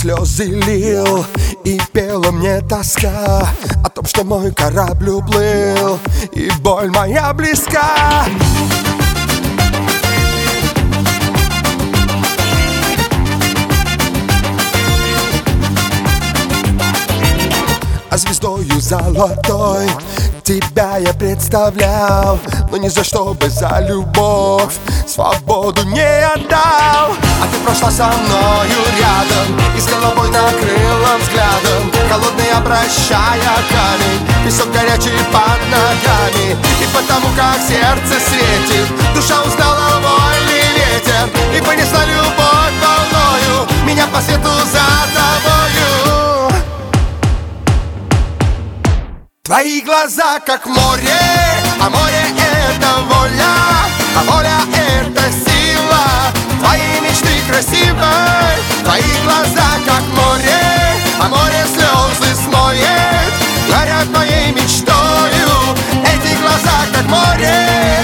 слезы лил, и пела мне тоска о том, что мой корабль уплыл, и боль моя близка. А звездою золотой тебя я представлял, но ни за что бы за любовь свободу не отдал. А ты прошла со мною рядом и с головой накрыла взглядом, холодный обращая камень, песок горячий под ногами. И потому как сердце светит, душа узнала вольный ветер, и понесла любовь волною меня по свету за тобою. Твои глаза как море, а море это воля, а воля это сила твоей мечты красивой. Твои глаза как море, а море слезы смоет, горят моей мечтою эти глаза как море.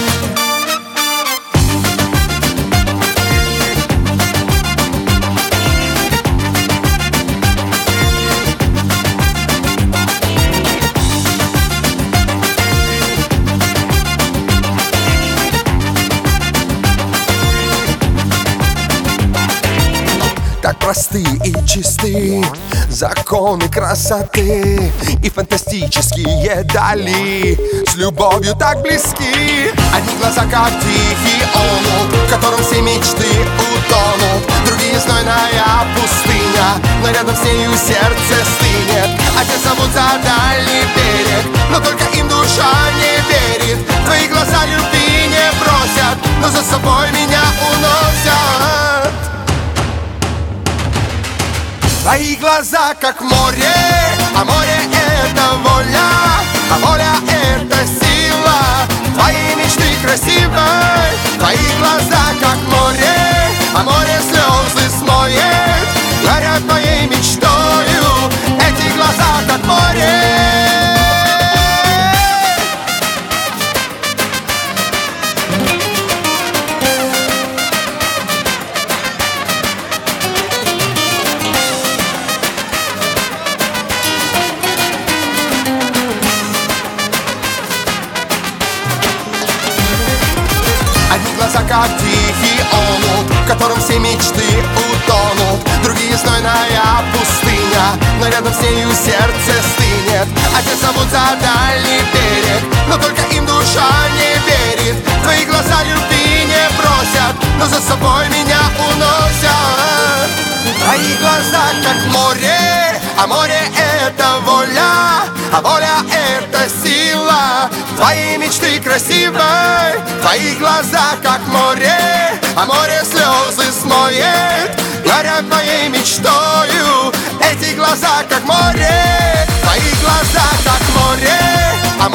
Так просты и чисты законы красоты, и фантастические дали с любовью так близки. Одни глаза как тихий омут, в котором все мечты утонут, другие знойная пустыня, но рядом с нею сердце стынет. А те зовут за дальний берег, но только им душа не верит. Твои глаза любви не просят, но за собой меня уносят. Твои глаза как море, а море это воля, а воля это сила твоей мечты красивой. Твои глаза как море, а море слезы смоет, горят моей мечтою эти глаза как море. Как тихий омут, в котором все мечты утонут, другие знойная пустыня, но рядом с нею сердце стынет. А те зовут за дальний берег, но только им душа не верит. Твои глаза любви не просят, но за собой меня уносят. Твои глаза как море, а море это воля, а воля это сила твоей мечты красивой. Твои глаза как море, а море слезы смоет, горят моей мечтою эти глаза как море. Твои глаза как море, а